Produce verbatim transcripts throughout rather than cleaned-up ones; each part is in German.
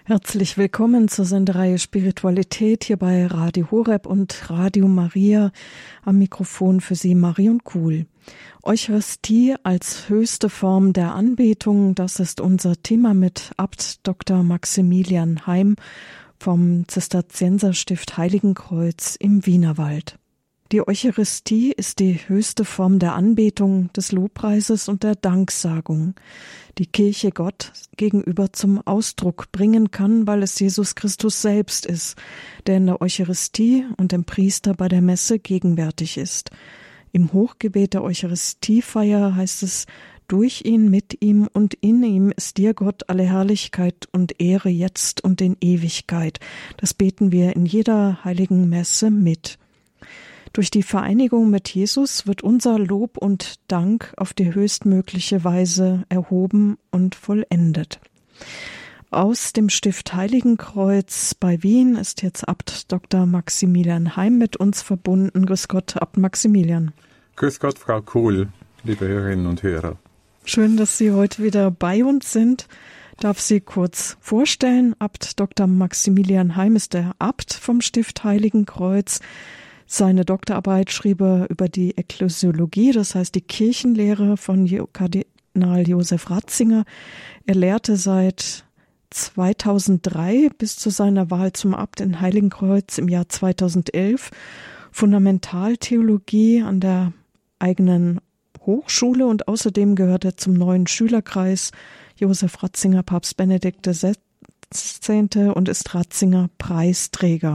Herzlich willkommen zur Sendereihe Spiritualität hier bei Radio Horeb und Radio Maria. Am Mikrofon für Sie Marion Kuhl. Eucharistie als höchste Form der Anbetung, das ist unser Thema mit Abt Doktor Maximilian Heim vom Zisterzienserstift Heiligenkreuz im Wienerwald. Die Eucharistie ist die höchste Form der Anbetung, des Lobpreises und der Danksagung, die Kirche Gott gegenüber zum Ausdruck bringen kann, weil es Jesus Christus selbst ist, der in der Eucharistie und dem Priester bei der Messe gegenwärtig ist. Im Hochgebet der Eucharistiefeier heißt es: Durch ihn, mit ihm und in ihm ist dir, Gott, alle Herrlichkeit und Ehre jetzt und in Ewigkeit. Das beten wir in jeder heiligen Messe mit. Durch die Vereinigung mit Jesus wird unser Lob und Dank auf die höchstmögliche Weise erhoben und vollendet. Aus dem Stift Heiligenkreuz bei Wien ist jetzt Abt Doktor Maximilian Heim mit uns verbunden. Grüß Gott, Abt Maximilian. Grüß Gott, Frau Kuhl, liebe Hörerinnen und Hörer. Schön, dass Sie heute wieder bei uns sind. Darf Sie kurz vorstellen. Abt Doktor Maximilian Heim ist der Abt vom Stift Heiligenkreuz. Seine Doktorarbeit schrieb er über die Ekklesiologie, das heißt die Kirchenlehre von Kardinal Josef Ratzinger. Er lehrte seit zweitausenddrei bis zu seiner Wahl zum Abt in Heiligenkreuz im Jahr zweitausendelf Fundamentaltheologie an der eigenen Hochschule und außerdem gehört er zum neuen Schülerkreis Josef Ratzinger, Papst Benedikt der Sechzehnte und ist Ratzinger Preisträger.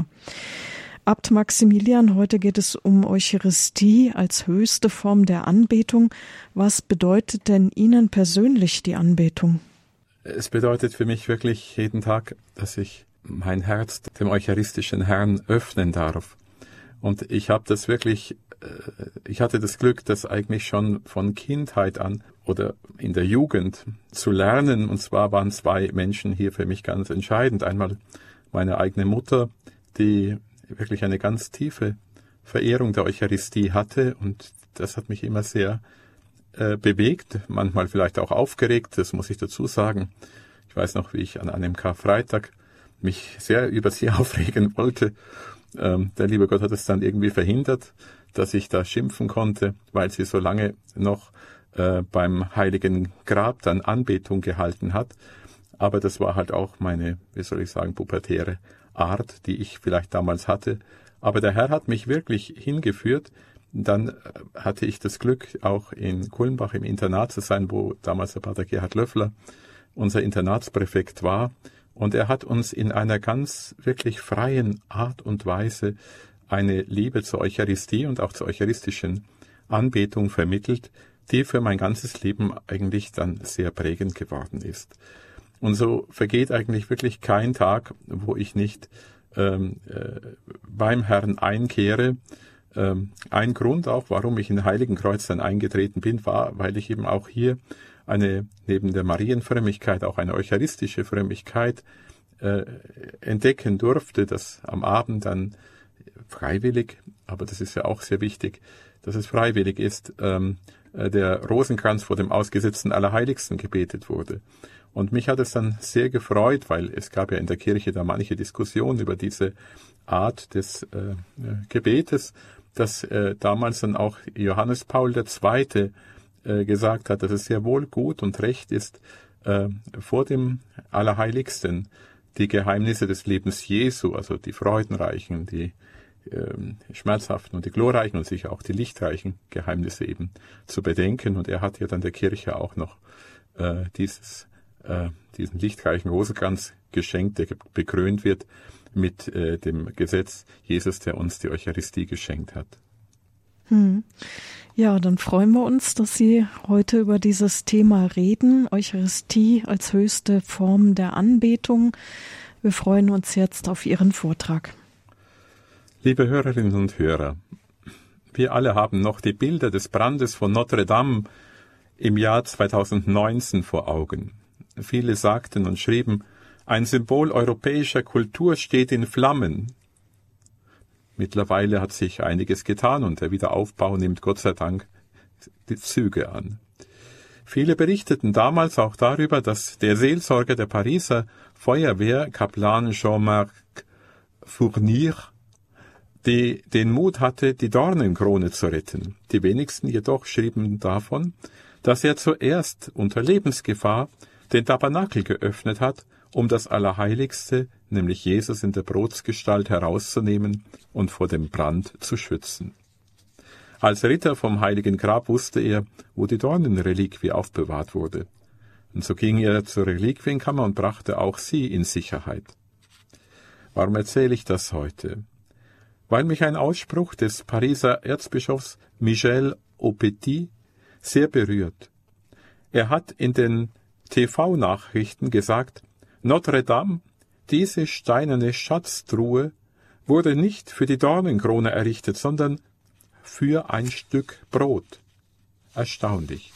Abt Maximilian, heute geht es um Eucharistie als höchste Form der Anbetung. Was bedeutet denn Ihnen persönlich die Anbetung? Es bedeutet für mich wirklich jeden Tag, dass ich mein Herz dem eucharistischen Herrn öffnen darf. Und ich habe das wirklich, ich hatte das Glück, das eigentlich schon von Kindheit an oder in der Jugend zu lernen. Und zwar waren zwei Menschen hier für mich ganz entscheidend. Einmal meine eigene Mutter, die wirklich eine ganz tiefe Verehrung der Eucharistie hatte, und das hat mich immer sehr äh, bewegt, manchmal vielleicht auch aufgeregt, das muss ich dazu sagen. Ich weiß noch, wie ich an einem Karfreitag mich sehr über sie aufregen wollte. Ähm, der liebe Gott hat es dann irgendwie verhindert, dass ich da schimpfen konnte, weil sie so lange noch äh, beim Heiligen Grab dann Anbetung gehalten hat. Aber das war halt auch meine, wie soll ich sagen, pubertäre Art, die ich vielleicht damals hatte. Aber der Herr hat mich wirklich hingeführt. Dann hatte ich das Glück, auch in Kulmbach im Internat zu sein, wo damals der Pater Gerhard Löffler unser Internatspräfekt war. Und er hat uns in einer ganz wirklich freien Art und Weise eine Liebe zur Eucharistie und auch zur eucharistischen Anbetung vermittelt, die für mein ganzes Leben eigentlich dann sehr prägend geworden ist. Und so vergeht eigentlich wirklich kein Tag, wo ich nicht ähm, äh, beim Herrn einkehre. Ähm, ein Grund auch, warum ich in Heiligenkreuz dann eingetreten bin, war, weil ich eben auch hier eine, neben der Marienfrömmigkeit, auch eine eucharistische Frömmigkeit äh, entdecken durfte, dass am Abend dann freiwillig, aber das ist ja auch sehr wichtig, dass es freiwillig ist, ähm, der Rosenkranz vor dem ausgesetzten Allerheiligsten gebetet wurde. Und mich hat es dann sehr gefreut, weil es gab ja in der Kirche da manche Diskussionen über diese Art des äh, Gebetes, dass äh, damals dann auch Johannes Paul der Zweite äh, gesagt hat, dass es sehr wohl gut und recht ist, äh, vor dem Allerheiligsten die Geheimnisse des Lebens Jesu, also die freudenreichen, die äh, schmerzhaften und die glorreichen und sicher auch die lichtreichen Geheimnisse eben zu bedenken. Und er hat ja dann der Kirche auch noch äh, dieses diesen lichtreichen Rosenkranz geschenkt, der bekrönt wird mit äh, dem Gesetz Jesus, der uns die Eucharistie geschenkt hat. Hm. Ja, dann freuen wir uns, dass Sie heute über dieses Thema reden, Eucharistie als höchste Form der Anbetung. Wir freuen uns jetzt auf Ihren Vortrag. Liebe Hörerinnen und Hörer, wir alle haben noch die Bilder des Brandes von Notre Dame im Jahr zweitausendneunzehn vor Augen. Viele sagten und schrieben, ein Symbol europäischer Kultur steht in Flammen. Mittlerweile hat sich einiges getan und der Wiederaufbau nimmt Gott sei Dank die Züge an. Viele berichteten damals auch darüber, dass der Seelsorger der Pariser Feuerwehr, Kaplan Jean-Marc Fournier, die den Mut hatte, die Dornenkrone zu retten. Die wenigsten jedoch schrieben davon, dass er zuerst unter Lebensgefahr den Tabernakel geöffnet hat, um das Allerheiligste, nämlich Jesus in der Brotsgestalt, herauszunehmen und vor dem Brand zu schützen. Als Ritter vom Heiligen Grab wusste er, wo die Dornenreliquie aufbewahrt wurde. Und so ging er zur Reliquienkammer und brachte auch sie in Sicherheit. Warum erzähle ich das heute? Weil mich ein Ausspruch des Pariser Erzbischofs Michel Aupetit sehr berührt. Er hat in den T V-Nachrichten gesagt, Notre Dame, diese steinerne Schatztruhe, wurde nicht für die Dornenkrone errichtet, sondern für ein Stück Brot. Erstaunlich.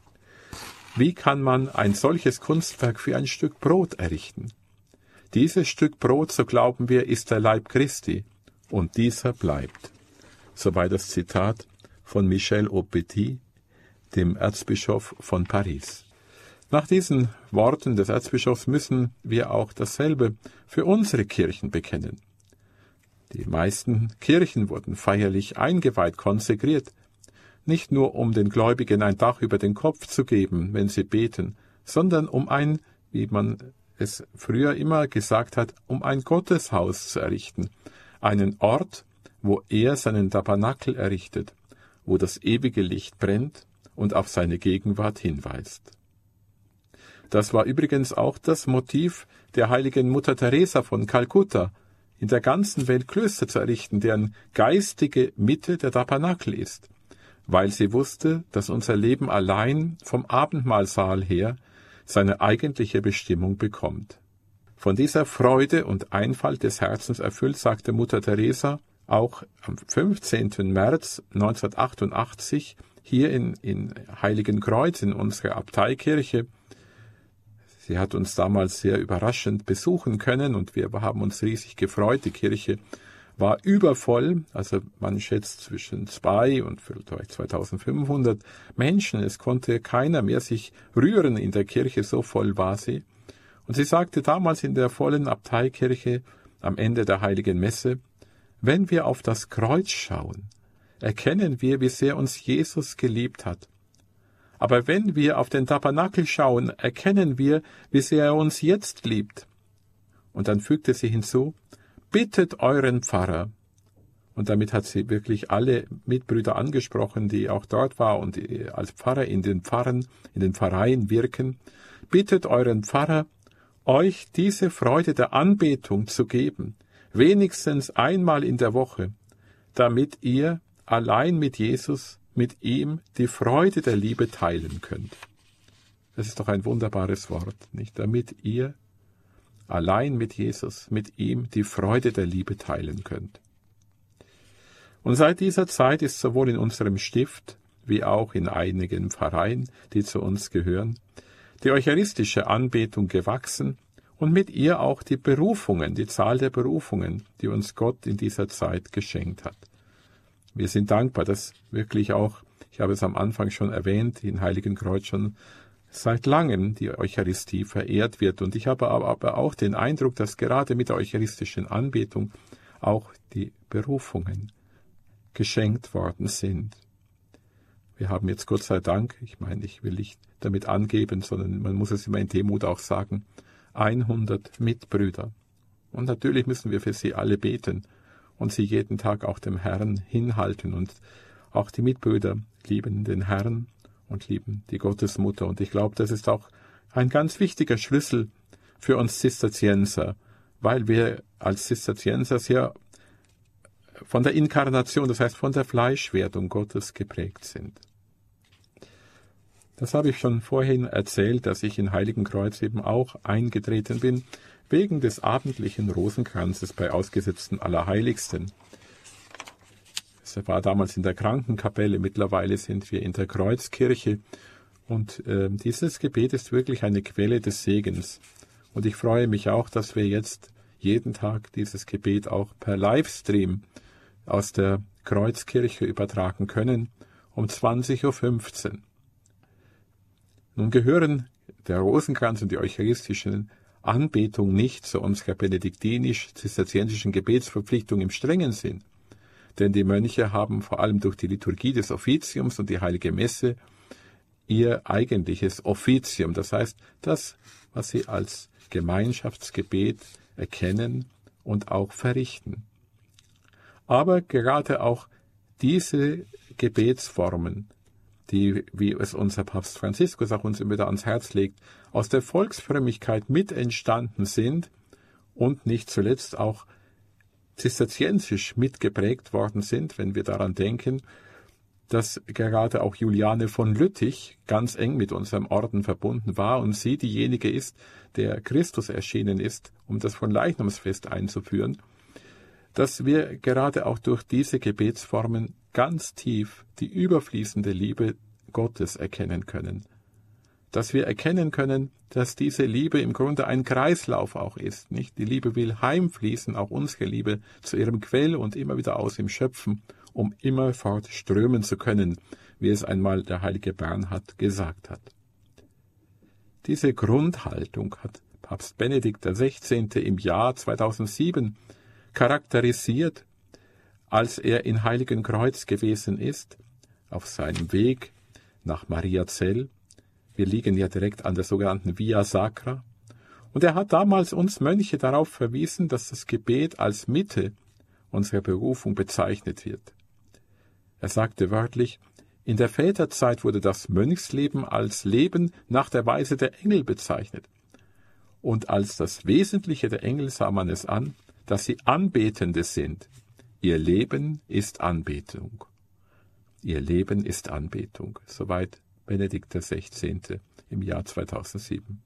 Wie kann man ein solches Kunstwerk für ein Stück Brot errichten? Dieses Stück Brot, so glauben wir, ist der Leib Christi, und dieser bleibt. Soweit das Zitat von Michel Aupetit, dem Erzbischof von Paris. Nach diesen Worten des Erzbischofs müssen wir auch dasselbe für unsere Kirchen bekennen. Die meisten Kirchen wurden feierlich eingeweiht, konsekriert, nicht nur um den Gläubigen ein Dach über den Kopf zu geben, wenn sie beten, sondern um ein, wie man es früher immer gesagt hat, um ein Gotteshaus zu errichten, einen Ort, wo er seinen Tabernakel errichtet, wo das ewige Licht brennt und auf seine Gegenwart hinweist. Das war übrigens auch das Motiv der heiligen Mutter Teresa von Kalkutta, in der ganzen Welt Klöster zu errichten, deren geistige Mitte der Tabernakel ist, weil sie wusste, dass unser Leben allein vom Abendmahlsaal her seine eigentliche Bestimmung bekommt. Von dieser Freude und Einfalt des Herzens erfüllt, sagte Mutter Teresa auch am fünfzehnten März neunzehnhundertachtundachtzig hier in, in Heiligenkreuz in unserer Abteikirche. Sie hat uns damals sehr überraschend besuchen können und wir haben uns riesig gefreut. Die Kirche war übervoll, also man schätzt zwischen zwei und vielleicht zweitausendfünfhundert Menschen. Es konnte keiner mehr sich rühren in der Kirche, so voll war sie. Und sie sagte damals in der vollen Abteikirche am Ende der Heiligen Messe, wenn wir auf das Kreuz schauen, erkennen wir, wie sehr uns Jesus geliebt hat. Aber wenn wir auf den Tabernakel schauen, erkennen wir, wie sehr er uns jetzt liebt. Und dann fügte sie hinzu, bittet euren Pfarrer. Und damit hat sie wirklich alle Mitbrüder angesprochen, die auch dort waren und als Pfarrer in den Pfarren, in den Pfarreien wirken. Bittet euren Pfarrer, euch diese Freude der Anbetung zu geben, wenigstens einmal in der Woche, damit ihr allein mit Jesus, mit ihm die Freude der Liebe teilen könnt. Das ist doch ein wunderbares Wort, nicht? Damit ihr allein mit Jesus, mit ihm die Freude der Liebe teilen könnt. Und seit dieser Zeit ist sowohl in unserem Stift wie auch in einigen Pfarreien, die zu uns gehören, die eucharistische Anbetung gewachsen und mit ihr auch die Berufungen, die Zahl der Berufungen, die uns Gott in dieser Zeit geschenkt hat. Wir sind dankbar, dass wirklich auch, ich habe es am Anfang schon erwähnt, in Heiligenkreuz schon seit langem die Eucharistie verehrt wird. Und ich habe aber auch den Eindruck, dass gerade mit der eucharistischen Anbetung auch die Berufungen geschenkt worden sind. Wir haben jetzt Gott sei Dank, ich meine, ich will nicht damit angeben, sondern man muss es immer in Demut auch sagen, hundert Mitbrüder. Und natürlich müssen wir für sie alle beten und sie jeden Tag auch dem Herrn hinhalten. Und auch die Mitbrüder lieben den Herrn und lieben die Gottesmutter. Und ich glaube, das ist auch ein ganz wichtiger Schlüssel für uns Zisterzienser, weil wir als Zisterzienser sehr von der Inkarnation, das heißt von der Fleischwerdung Gottes geprägt sind. Das habe ich schon vorhin erzählt, dass ich in Heiligenkreuz eben auch eingetreten bin, wegen des abendlichen Rosenkranzes bei ausgesetzten Allerheiligsten. Es war damals in der Krankenkapelle, mittlerweile sind wir in der Kreuzkirche und äh, dieses Gebet ist wirklich eine Quelle des Segens. Und ich freue mich auch, dass wir jetzt jeden Tag dieses Gebet auch per Livestream aus der Kreuzkirche übertragen können um zwanzig Uhr fünfzehn. Nun gehören der Rosenkranz und die eucharistische Anbetung nicht zu unserer benediktinisch-zisterziensischen Gebetsverpflichtung im strengen Sinn. Denn die Mönche haben vor allem durch die Liturgie des Offiziums und die Heilige Messe ihr eigentliches Offizium, das heißt das, was sie als Gemeinschaftsgebet erkennen und auch verrichten. Aber gerade auch diese Gebetsformen, die, wie es unser Papst Franziskus auch uns immer wieder ans Herz legt, aus der Volksfrömmigkeit mit entstanden sind und nicht zuletzt auch zisterziensisch mitgeprägt worden sind, wenn wir daran denken, dass gerade auch Juliane von Lüttich ganz eng mit unserem Orden verbunden war und sie diejenige ist, der Christus erschienen ist, um das Fronleichnamsfest einzuführen, dass wir gerade auch durch diese Gebetsformen ganz tief die überfließende Liebe Gottes erkennen können. Dass wir erkennen können, dass diese Liebe im Grunde ein Kreislauf auch ist, nicht? Die Liebe will heimfließen, auch unsere Liebe, zu ihrem Quell und immer wieder aus ihm schöpfen, um immerfort strömen zu können, wie es einmal der heilige Bernhard gesagt hat. Diese Grundhaltung hat Papst Benedikt der Sechzehnte im Jahr zweitausendsieben charakterisiert, als er in Heiligenkreuz gewesen ist, auf seinem Weg nach Mariazell. Wir liegen ja direkt an der sogenannten Via Sacra. Und er hat damals uns Mönche darauf verwiesen, dass das Gebet als Mitte unserer Berufung bezeichnet wird. Er sagte wörtlich, in der Väterzeit wurde das Mönchsleben als Leben nach der Weise der Engel bezeichnet. Und als das Wesentliche der Engel sah man es an, dass sie Anbetende sind. Ihr Leben ist Anbetung. Ihr Leben ist Anbetung. Soweit Benedikt der Sechzehnte im Jahr zweitausendsieben.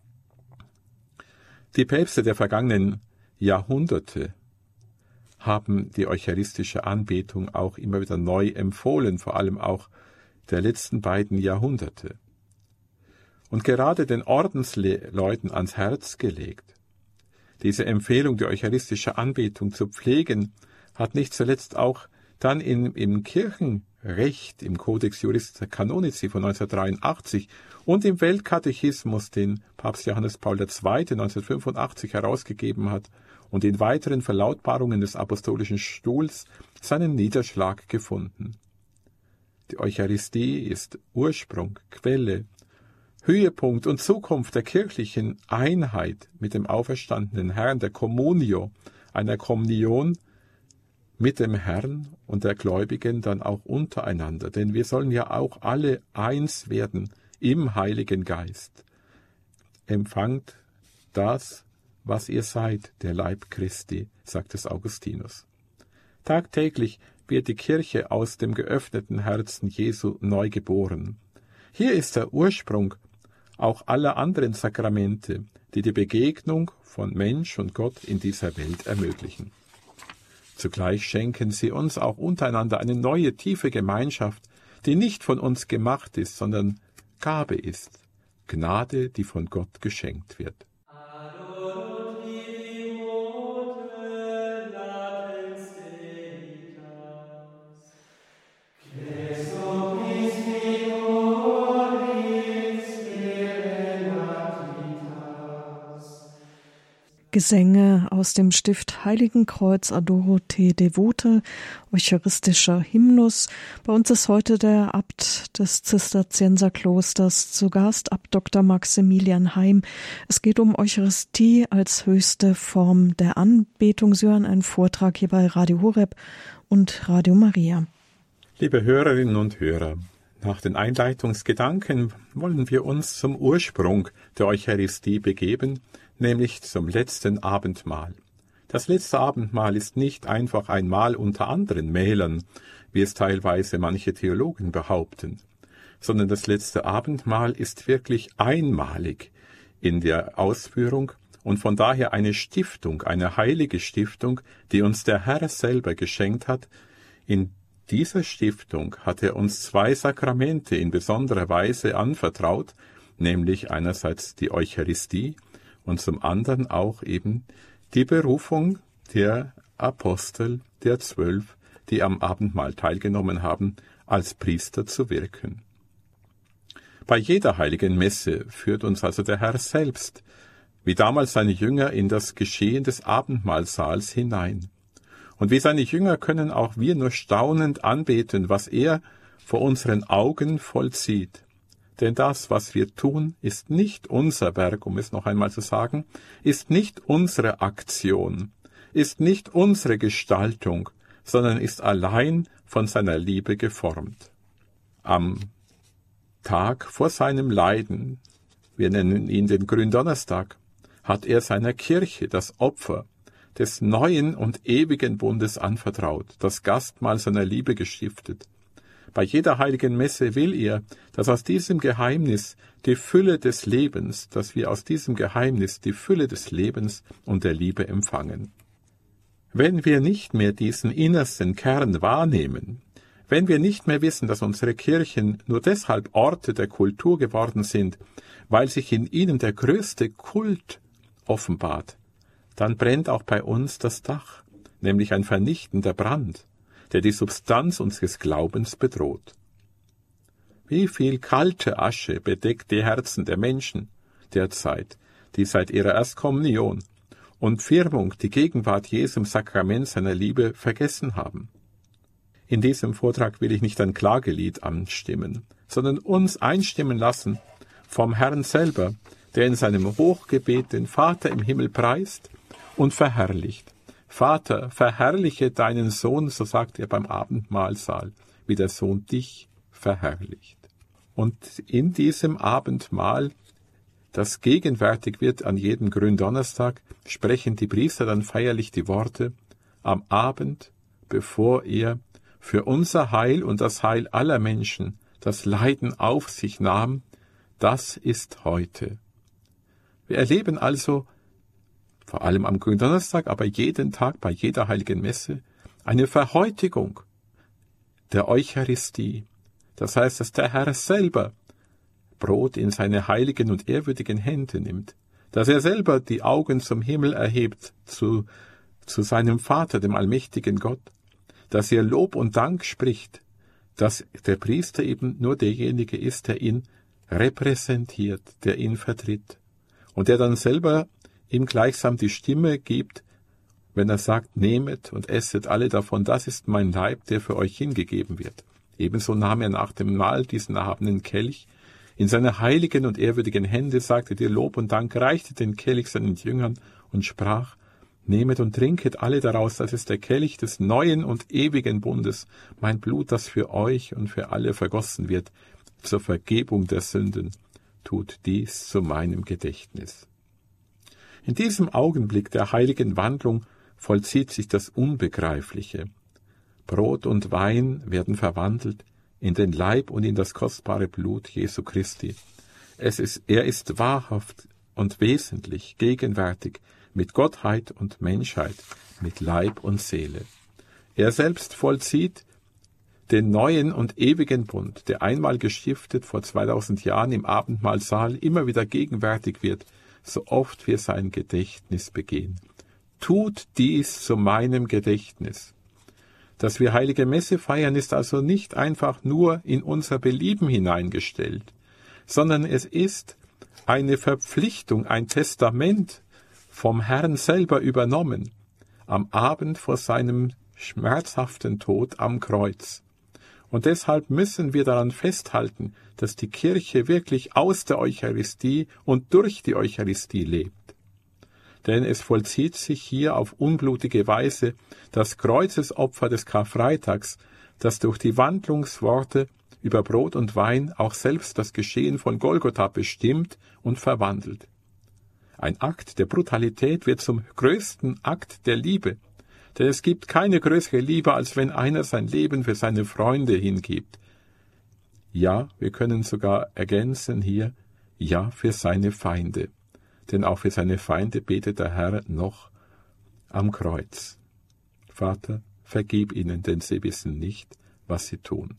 Die Päpste der vergangenen Jahrhunderte haben die eucharistische Anbetung auch immer wieder neu empfohlen, vor allem auch der letzten beiden Jahrhunderte. Und gerade den Ordensleuten ans Herz gelegt. Diese Empfehlung, die eucharistische Anbetung zu pflegen, hat nicht zuletzt auch dann in, im Kirchenrecht, im Codex Juris Canonici von neunzehnhundertdreiundachtzig und im Weltkatechismus, den Papst Johannes Paul der Zweite neunzehnhundertfünfundachtzig herausgegeben hat, und in weiteren Verlautbarungen des Apostolischen Stuhls seinen Niederschlag gefunden. Die Eucharistie ist Ursprung, Quelle, Höhepunkt und Zukunft der kirchlichen Einheit mit dem auferstandenen Herrn, der Communio, einer Kommunion mit dem Herrn und der Gläubigen dann auch untereinander. Denn wir sollen ja auch alle eins werden im Heiligen Geist. Empfangt das, was ihr seid, der Leib Christi, sagt es Augustinus. Tagtäglich wird die Kirche aus dem geöffneten Herzen Jesu neu geboren. Hier ist der Ursprung auch aller anderen Sakramente, die die Begegnung von Mensch und Gott in dieser Welt ermöglichen. Zugleich schenken sie uns auch untereinander eine neue, tiefe Gemeinschaft, die nicht von uns gemacht ist, sondern Gabe ist, Gnade, die von Gott geschenkt wird. Gesänge aus dem Stift Heiligenkreuz Adoro te Devote, eucharistischer Hymnus. Bei uns ist heute der Abt des Zisterzienserklosters zu Gast, Abt Doktor Maximilian Heim. Es geht um Eucharistie als höchste Form der Anbetung. Sie hören einen Vortrag hier bei Radio Horeb und Radio Maria. Liebe Hörerinnen und Hörer, nach den Einleitungsgedanken wollen wir uns zum Ursprung der Eucharistie begeben, nämlich zum letzten Abendmahl. Das letzte Abendmahl ist nicht einfach ein Mahl unter anderen Mählern, wie es teilweise manche Theologen behaupten, sondern das letzte Abendmahl ist wirklich einmalig in der Ausführung und von daher eine Stiftung, eine heilige Stiftung, die uns der Herr selber geschenkt hat. In dieser Stiftung hat er uns zwei Sakramente in besonderer Weise anvertraut, nämlich einerseits die Eucharistie und zum anderen auch eben die Berufung der Apostel, der Zwölf, die am Abendmahl teilgenommen haben, als Priester zu wirken. Bei jeder heiligen Messe führt uns also der Herr selbst, wie damals seine Jünger, in das Geschehen des Abendmahlsaals hinein. Und wie seine Jünger können auch wir nur staunend anbeten, was er vor unseren Augen vollzieht. Denn das, was wir tun, ist nicht unser Werk, um es noch einmal zu sagen, ist nicht unsere Aktion, ist nicht unsere Gestaltung, sondern ist allein von seiner Liebe geformt. Am Tag vor seinem Leiden, wir nennen ihn den Gründonnerstag, hat er seiner Kirche das Opfer des neuen und ewigen Bundes anvertraut, das Gastmahl seiner Liebe gestiftet. Bei jeder heiligen Messe will er, dass aus diesem Geheimnis die Fülle des Lebens, dass wir aus diesem Geheimnis die Fülle des Lebens und der Liebe empfangen. Wenn wir nicht mehr diesen innersten Kern wahrnehmen, wenn wir nicht mehr wissen, dass unsere Kirchen nur deshalb Orte der Kultur geworden sind, weil sich in ihnen der größte Kult offenbart, dann brennt auch bei uns das Dach, nämlich ein vernichtender Brand, der die Substanz unseres Glaubens bedroht. Wie viel kalte Asche bedeckt die Herzen der Menschen derzeit, die seit ihrer Erstkommunion und Firmung die Gegenwart Jesu im Sakrament seiner Liebe vergessen haben. In diesem Vortrag will ich nicht ein Klagelied anstimmen, sondern uns einstimmen lassen vom Herrn selber, der in seinem Hochgebet den Vater im Himmel preist und verherrlicht. Vater, verherrliche deinen Sohn, so sagt er beim Abendmahlsaal, wie der Sohn dich verherrlicht. Und in diesem Abendmahl, das gegenwärtig wird an jedem Gründonnerstag, sprechen die Priester dann feierlich die Worte: Am Abend, bevor er für unser Heil und das Heil aller Menschen das Leiden auf sich nahm, das ist heute. Wir erleben also, vor allem am Gründonnerstag, aber jeden Tag bei jeder heiligen Messe, eine Verhäutigung der Eucharistie. Das heißt, dass der Herr selber Brot in seine heiligen und ehrwürdigen Hände nimmt, dass er selber die Augen zum Himmel erhebt, zu, zu seinem Vater, dem allmächtigen Gott, dass er Lob und Dank spricht, dass der Priester eben nur derjenige ist, der ihn repräsentiert, der ihn vertritt und der dann selber ihm gleichsam die Stimme gibt, wenn er sagt, nehmet und esset alle davon, das ist mein Leib, der für euch hingegeben wird. Ebenso nahm er nach dem Mahl diesen erhabenen Kelch in seine heiligen und ehrwürdigen Hände, sagte dir Lob und Dank, reichte den Kelch seinen Jüngern und sprach, nehmet und trinket alle daraus, das ist der Kelch des neuen und ewigen Bundes, mein Blut, das für euch und für alle vergossen wird, zur Vergebung der Sünden. Tut dies zu meinem Gedächtnis. In diesem Augenblick der heiligen Wandlung vollzieht sich das Unbegreifliche. Brot und Wein werden verwandelt in den Leib und in das kostbare Blut Jesu Christi. Es ist, er ist wahrhaft und wesentlich gegenwärtig mit Gottheit und Menschheit, mit Leib und Seele. Er selbst vollzieht den neuen und ewigen Bund, der einmal gestiftet vor zweitausend Jahren im Abendmahlsaal immer wieder gegenwärtig wird, so oft wir sein Gedächtnis begehen. Tut dies zu meinem Gedächtnis. Dass wir heilige Messe feiern, ist also nicht einfach nur in unser Belieben hineingestellt, sondern es ist eine Verpflichtung, ein Testament vom Herrn selber übernommen, am Abend vor seinem schmerzhaften Tod am Kreuz. Und deshalb müssen wir daran festhalten, dass die Kirche wirklich aus der Eucharistie und durch die Eucharistie lebt. Denn es vollzieht sich hier auf unblutige Weise das Kreuzesopfer des Karfreitags, das durch die Wandlungsworte über Brot und Wein auch selbst das Geschehen von Golgotha bestimmt und verwandelt. Ein Akt der Brutalität wird zum größten Akt der Liebe, denn es gibt keine größere Liebe, als wenn einer sein Leben für seine Freunde hingibt. Ja, wir können sogar ergänzen hier, ja, für seine Feinde. Denn auch für seine Feinde betet der Herr noch am Kreuz. Vater, vergib ihnen, denn sie wissen nicht, was sie tun.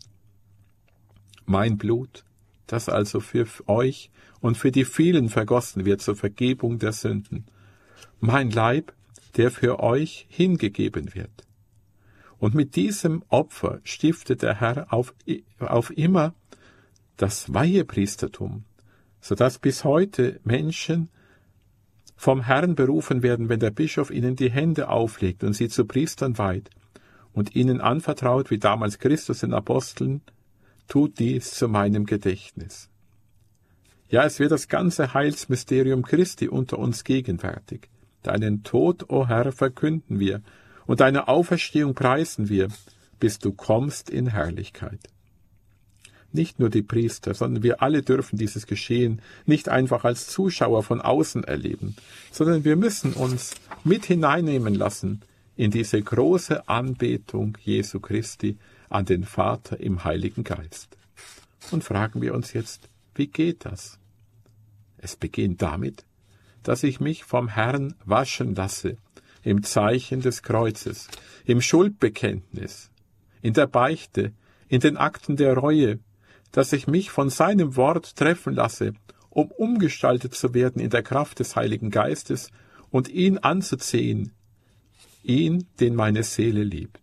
Mein Blut, das also für euch und für die vielen vergossen wird zur Vergebung der Sünden. Mein Leib, der für euch hingegeben wird. Und mit diesem Opfer stiftet der Herr auf, auf immer das Weihepriestertum, sodass bis heute Menschen vom Herrn berufen werden, wenn der Bischof ihnen die Hände auflegt und sie zu Priestern weiht und ihnen anvertraut, wie damals Christus den Aposteln, tut dies zu meinem Gedächtnis. Ja, es wird das ganze Heilsmysterium Christi unter uns gegenwärtig. Deinen Tod, o Herr, verkünden wir, und deine Auferstehung preisen wir, bis du kommst in Herrlichkeit. Nicht nur die Priester, sondern wir alle dürfen dieses Geschehen nicht einfach als Zuschauer von außen erleben, sondern wir müssen uns mit hineinnehmen lassen in diese große Anbetung Jesu Christi an den Vater im Heiligen Geist. Und fragen wir uns jetzt, wie geht das? Es beginnt damit, dass ich mich vom Herrn waschen lasse, im Zeichen des Kreuzes, im Schuldbekenntnis, in der Beichte, in den Akten der Reue, dass ich mich von seinem Wort treffen lasse, um umgestaltet zu werden in der Kraft des Heiligen Geistes und ihn anzuziehen, ihn, den meine Seele liebt.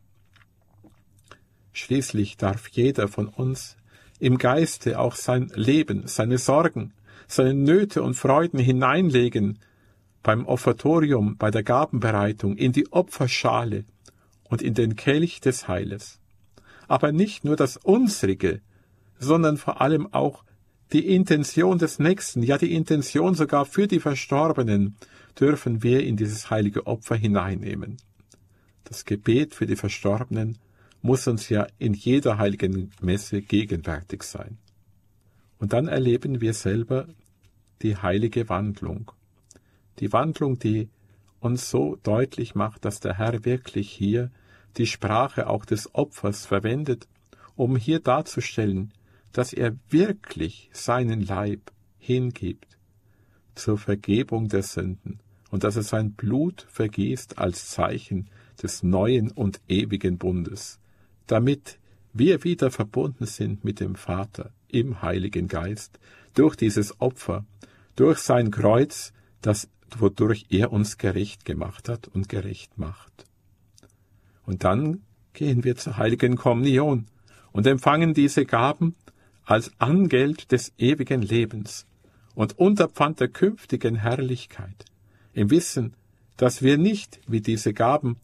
Schließlich darf jeder von uns im Geiste auch sein Leben, seine Sorgen, seine Nöte und Freuden hineinlegen, beim Offertorium, bei der Gabenbereitung, in die Opferschale und in den Kelch des Heiles. Aber nicht nur das Unsrige, sondern vor allem auch die Intention des Nächsten, ja die Intention sogar für die Verstorbenen, dürfen wir in dieses heilige Opfer hineinnehmen. Das Gebet für die Verstorbenen muss uns ja in jeder heiligen Messe gegenwärtig sein. Und dann erleben wir selber die heilige Wandlung. Die Wandlung, die uns so deutlich macht, dass der Herr wirklich hier die Sprache auch des Opfers verwendet, um hier darzustellen, dass er wirklich seinen Leib hingibt zur Vergebung der Sünden und dass er sein Blut vergießt als Zeichen des neuen und ewigen Bundes, damit wir wieder verbunden sind mit dem Vater im Heiligen Geist durch dieses Opfer, durch sein Kreuz, das wodurch er uns gerecht gemacht hat und gerecht macht. Und dann gehen wir zur heiligen Kommunion und empfangen diese Gaben als Angeld des ewigen Lebens und Unterpfand der künftigen Herrlichkeit, im Wissen, dass wir nicht wie diese Gaben,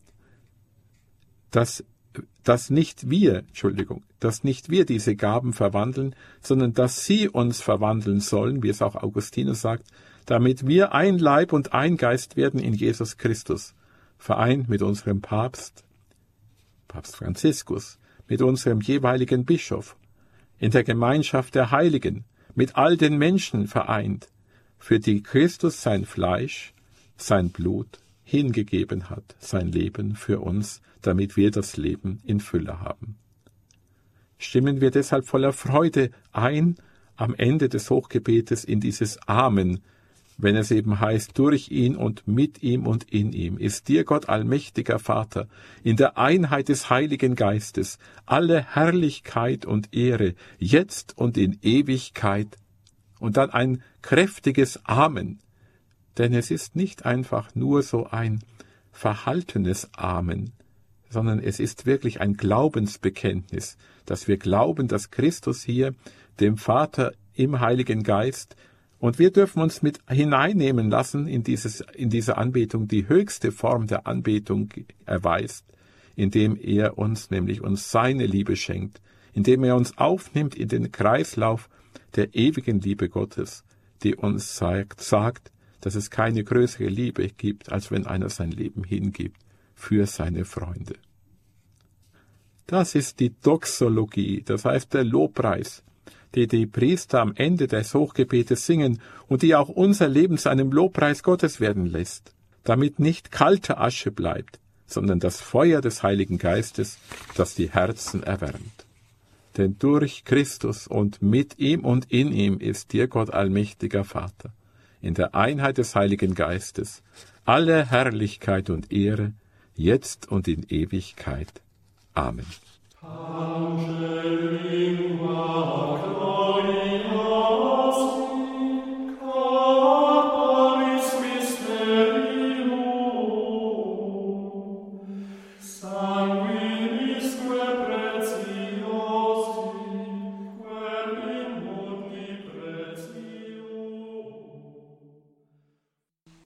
dass, dass nicht wir, Entschuldigung, dass nicht wir diese Gaben verwandeln, sondern dass sie uns verwandeln sollen, wie es auch Augustinus sagt, damit wir ein Leib und ein Geist werden in Jesus Christus, vereint mit unserem Papst, Papst Franziskus, mit unserem jeweiligen Bischof, in der Gemeinschaft der Heiligen, mit all den Menschen vereint, für die Christus sein Fleisch, sein Blut hingegeben hat, sein Leben für uns, damit wir das Leben in Fülle haben. Stimmen wir deshalb voller Freude ein, am Ende des Hochgebetes in dieses Amen, wenn es eben heißt, durch ihn und mit ihm und in ihm ist dir Gott allmächtiger Vater, in der Einheit des Heiligen Geistes, alle Herrlichkeit und Ehre, jetzt und in Ewigkeit. Und dann ein kräftiges Amen, denn es ist nicht einfach nur so ein verhaltenes Amen, sondern es ist wirklich ein Glaubensbekenntnis, dass wir glauben, dass Christus hier dem Vater im Heiligen Geist, und wir dürfen uns mit hineinnehmen lassen in, dieses, in diese Anbetung, die höchste Form der Anbetung erweist, indem er uns, nämlich uns seine Liebe schenkt, indem er uns aufnimmt in den Kreislauf der ewigen Liebe Gottes, die uns sagt, sagt, dass es keine größere Liebe gibt, als wenn einer sein Leben hingibt für seine Freunde. Das ist die Doxologie, das heißt der Lobpreis, die die Priester am Ende des Hochgebetes singen und die auch unser Leben zu einem Lobpreis Gottes werden lässt, damit nicht kalte Asche bleibt, sondern das Feuer des Heiligen Geistes, das die Herzen erwärmt. Denn durch Christus und mit ihm und in ihm ist dir Gott allmächtiger Vater, in der Einheit des Heiligen Geistes, alle Herrlichkeit und Ehre, jetzt und in Ewigkeit. Amen. Sanguinis quae preciosi, quem in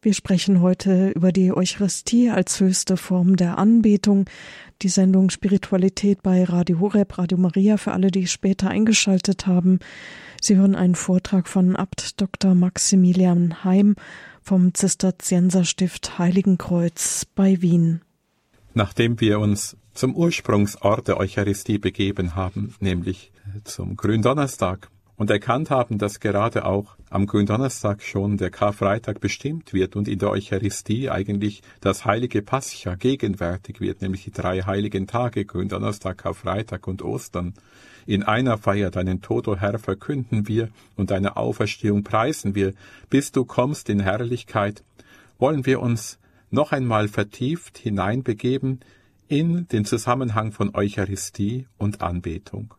Wir sprechen heute über die Eucharistie als höchste Form der Anbetung. Die Sendung Spiritualität bei Radio Horeb, Radio Maria für alle, die später eingeschaltet haben. Sie hören einen Vortrag von Abt Doktor Maximilian Heim vom Zisterzienserstift Heiligenkreuz bei Wien. Nachdem wir uns zum Ursprungsort der Eucharistie begeben haben, nämlich zum Gründonnerstag, und erkannt haben, dass gerade auch am Gründonnerstag schon der Karfreitag bestimmt wird und in der Eucharistie eigentlich das heilige Pascha gegenwärtig wird, nämlich die drei heiligen Tage, Gründonnerstag, Karfreitag und Ostern. In einer Feier deinen Tod, o Herr, verkünden wir und deine Auferstehung preisen wir, bis du kommst in Herrlichkeit, wollen wir uns noch einmal vertieft hineinbegeben in den Zusammenhang von Eucharistie und Anbetung.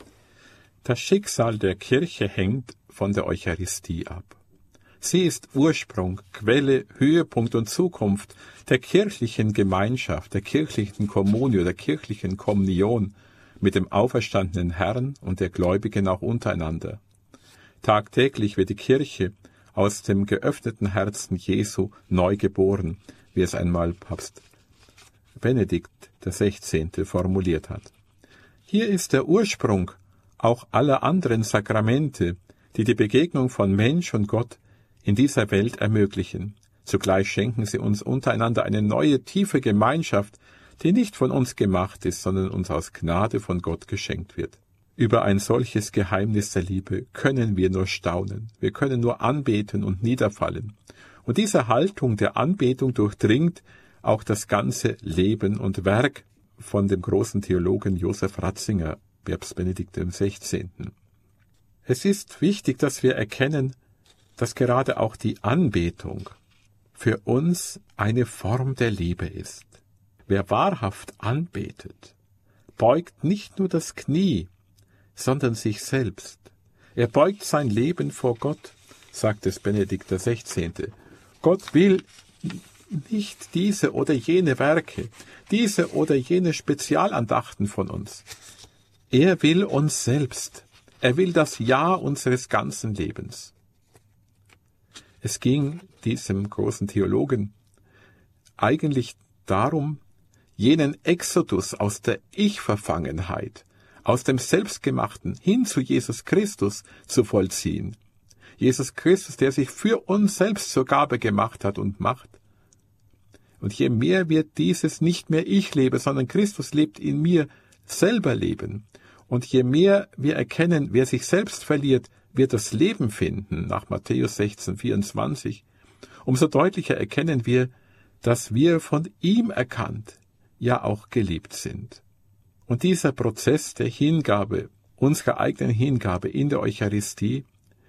Das Schicksal der Kirche hängt von der Eucharistie ab. Sie ist Ursprung, Quelle, Höhepunkt und Zukunft der kirchlichen Gemeinschaft, der kirchlichen Kommunio, der kirchlichen Kommunion mit dem auferstandenen Herrn und der Gläubigen auch untereinander. Tagtäglich wird die Kirche aus dem geöffneten Herzen Jesu neu geboren, wie es einmal Papst Benedikt der Sechzehnte formuliert hat. Hier ist der Ursprung auch aller anderen Sakramente, die die Begegnung von Mensch und Gott in dieser Welt ermöglichen. Zugleich schenken sie uns untereinander eine neue, tiefe Gemeinschaft, die nicht von uns gemacht ist, sondern uns aus Gnade von Gott geschenkt wird. Über ein solches Geheimnis der Liebe können wir nur staunen. Wir können nur anbeten und niederfallen. Und diese Haltung der Anbetung durchdringt auch das ganze Leben und Werk von dem großen Theologen Josef Ratzinger, Papst Benedikt der Sechzehnte. Es ist wichtig, dass wir erkennen, dass gerade auch die Anbetung für uns eine Form der Liebe ist. Wer wahrhaft anbetet, beugt nicht nur das Knie, sondern sich selbst. Er beugt sein Leben vor Gott, sagt es Benedikt der Sechzehnte. Gott will nicht diese oder jene Werke, diese oder jene Spezialandachten von uns. Er will uns selbst. Er will das Ja unseres ganzen Lebens. Es ging diesem großen Theologen eigentlich darum, jenen Exodus aus der Ich-Verfangenheit, aus dem Selbstgemachten hin zu Jesus Christus zu vollziehen. Jesus Christus, der sich für uns selbst zur Gabe gemacht hat und macht. Und je mehr wird dieses nicht mehr ich lebe, sondern Christus lebt in mir, selber leben. Und je mehr wir erkennen, wer sich selbst verliert, wird das Leben finden, nach Matthäus sechzehn, vierundzwanzig, umso deutlicher erkennen wir, dass wir von ihm erkannt, ja auch geliebt sind. Und dieser Prozess der Hingabe, unserer eigenen Hingabe in der Eucharistie,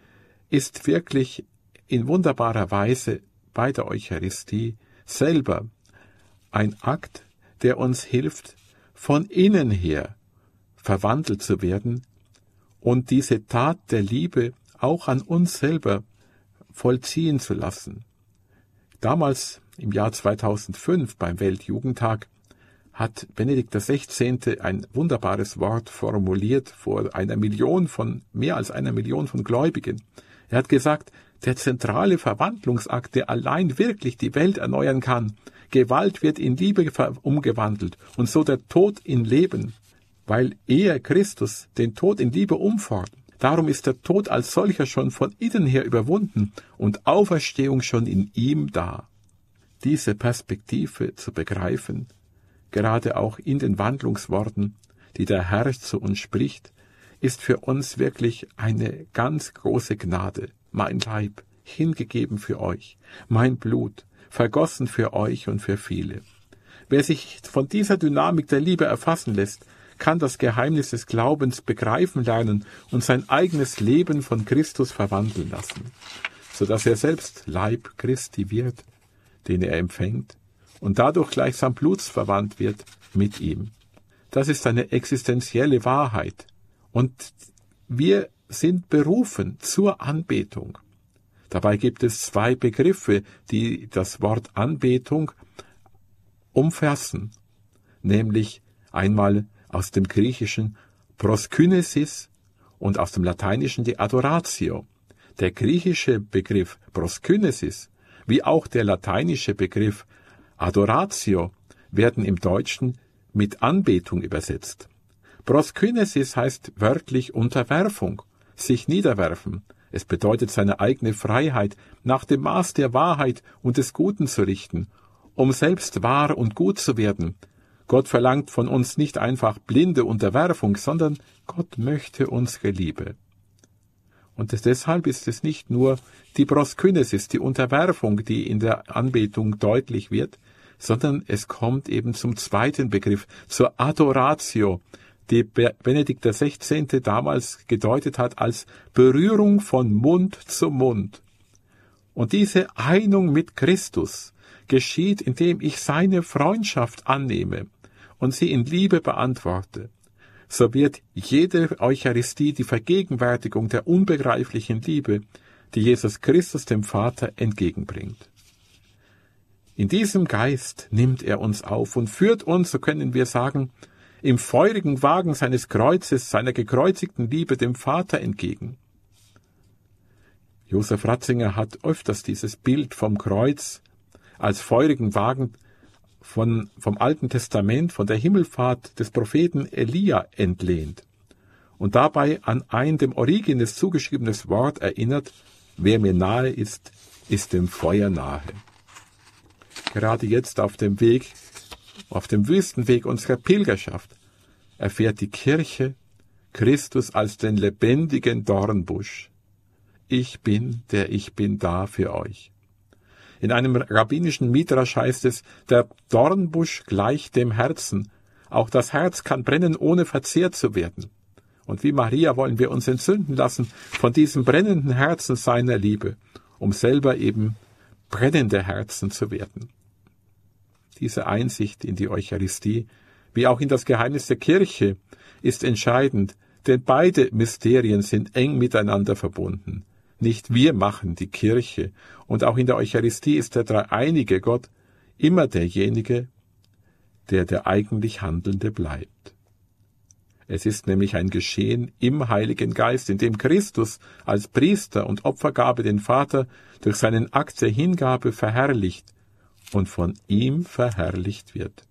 ist wirklich in wunderbarer Weise bei der Eucharistie selber ein Akt, der uns hilft, von innen her verwandelt zu werden und diese Tat der Liebe auch an uns selber vollziehen zu lassen. Damals, im Jahr zweitausendfünf, beim Weltjugendtag, hat Benedikt der Sechzehnte ein wunderbares Wort formuliert vor einer Million von, mehr als einer Million von Gläubigen. Er hat gesagt, der zentrale Verwandlungsakt, der allein wirklich die Welt erneuern kann, Gewalt wird in Liebe umgewandelt und so der Tod in Leben, weil er, Christus, den Tod in Liebe umfordert. Darum ist der Tod als solcher schon von innen her überwunden und Auferstehung schon in ihm da. Diese Perspektive zu begreifen, gerade auch in den Wandlungsworten, die der Herr zu uns spricht, ist für uns wirklich eine ganz große Gnade. Mein Leib, hingegeben für euch, mein Blut, vergossen für euch und für viele. Wer sich von dieser Dynamik der Liebe erfassen lässt, kann das Geheimnis des Glaubens begreifen lernen und sein eigenes Leben von Christus verwandeln lassen, sodass er selbst Leib Christi wird, den er empfängt, und dadurch gleichsam blutsverwandt wird mit ihm. Das ist eine existenzielle Wahrheit, und wir sind berufen zur Anbetung. Dabei gibt es zwei Begriffe, die das Wort Anbetung umfassen, nämlich einmal aus dem Griechischen proskynesis und aus dem Lateinischen die Adoratio. Der griechische Begriff proskynesis wie auch der lateinische Begriff Adoratio werden im Deutschen mit Anbetung übersetzt. Proskynesis heißt wörtlich Unterwerfung, sich niederwerfen. Es bedeutet, seine eigene Freiheit nach dem Maß der Wahrheit und des Guten zu richten, um selbst wahr und gut zu werden. Gott verlangt von uns nicht einfach blinde Unterwerfung, sondern Gott möchte unsere Liebe. Und deshalb ist es nicht nur die Proskynesis, die Unterwerfung, die in der Anbetung deutlich wird, sondern es kommt eben zum zweiten Begriff, zur Adoratio, die Benedikt der Sechzehnte damals gedeutet hat als Berührung von Mund zu Mund. Und diese Einung mit Christus geschieht, indem ich seine Freundschaft annehme und sie in Liebe beantworte. So wird jede Eucharistie die Vergegenwärtigung der unbegreiflichen Liebe, die Jesus Christus dem Vater entgegenbringt. In diesem Geist nimmt er uns auf und führt uns, so können wir sagen, im feurigen Wagen seines Kreuzes, seiner gekreuzigten Liebe dem Vater entgegen. Josef Ratzinger hat öfters dieses Bild vom Kreuz als feurigen Wagen von, vom Alten Testament, von der Himmelfahrt des Propheten Elia entlehnt und dabei an ein dem Origenes zugeschriebenes Wort erinnert: Wer mir nahe ist, ist dem Feuer nahe. Gerade jetzt auf dem Weg, auf dem Wüstenweg unserer Pilgerschaft, erfährt die Kirche Christus als den lebendigen Dornbusch. Ich bin, der ich bin, da für euch. In einem rabbinischen Midrash heißt es, der Dornbusch gleicht dem Herzen. Auch das Herz kann brennen, ohne verzehrt zu werden. Und wie Maria wollen wir uns entzünden lassen von diesem brennenden Herzen seiner Liebe, um selber eben brennende Herzen zu werden. Diese Einsicht in die Eucharistie, wie auch in das Geheimnis der Kirche, ist entscheidend, denn beide Mysterien sind eng miteinander verbunden. Nicht wir machen die Kirche, und auch in der Eucharistie ist der dreieinige Gott immer derjenige, der der eigentlich Handelnde bleibt. Es ist nämlich ein Geschehen im Heiligen Geist, in dem Christus als Priester und Opfergabe den Vater durch seinen Akt der Hingabe verherrlicht und von ihm verherrlicht wird.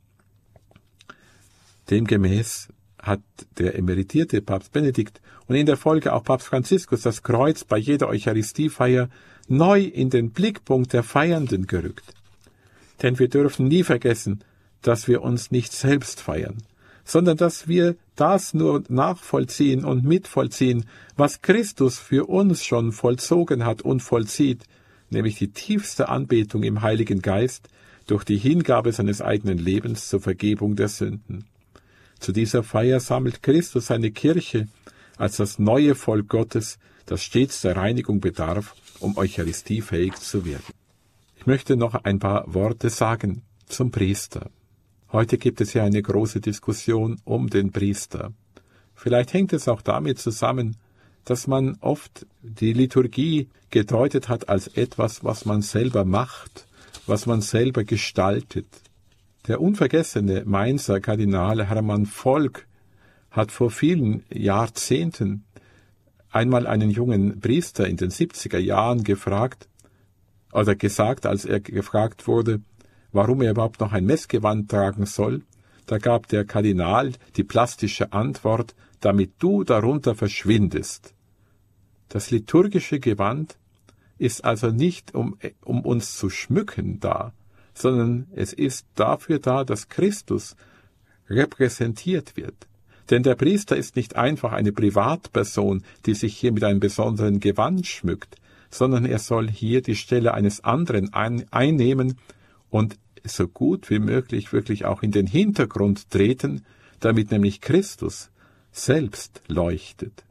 Demgemäß hat der emeritierte Papst Benedikt und in der Folge auch Papst Franziskus das Kreuz bei jeder Eucharistiefeier neu in den Blickpunkt der Feiernden gerückt. Denn wir dürfen nie vergessen, dass wir uns nicht selbst feiern, sondern dass wir das nur nachvollziehen und mitvollziehen, was Christus für uns schon vollzogen hat und vollzieht, nämlich die tiefste Anbetung im Heiligen Geist durch die Hingabe seines eigenen Lebens zur Vergebung der Sünden. Zu dieser Feier sammelt Christus seine Kirche als das neue Volk Gottes, das stets der Reinigung bedarf, um eucharistiefähig zu werden. Ich möchte noch ein paar Worte sagen zum Priester. Heute gibt es ja eine große Diskussion um den Priester. Vielleicht hängt es auch damit zusammen, dass man oft die Liturgie gedeutet hat als etwas, was man selber macht, was man selber gestaltet. Der unvergessene Mainzer Kardinal Hermann Volk hat vor vielen Jahrzehnten einmal einen jungen Priester in den siebziger Jahren gefragt, oder gesagt, als er gefragt wurde, warum er überhaupt noch ein Messgewand tragen soll. Da gab der Kardinal die plastische Antwort, damit du darunter verschwindest. Das liturgische Gewand ist also nicht, um, um uns zu schmücken da, sondern es ist dafür da, dass Christus repräsentiert wird. Denn der Priester ist nicht einfach eine Privatperson, die sich hier mit einem besonderen Gewand schmückt, sondern er soll hier die Stelle eines anderen ein, einnehmen und so gut wie möglich wirklich auch in den Hintergrund treten, damit nämlich Christus selbst leuchtet.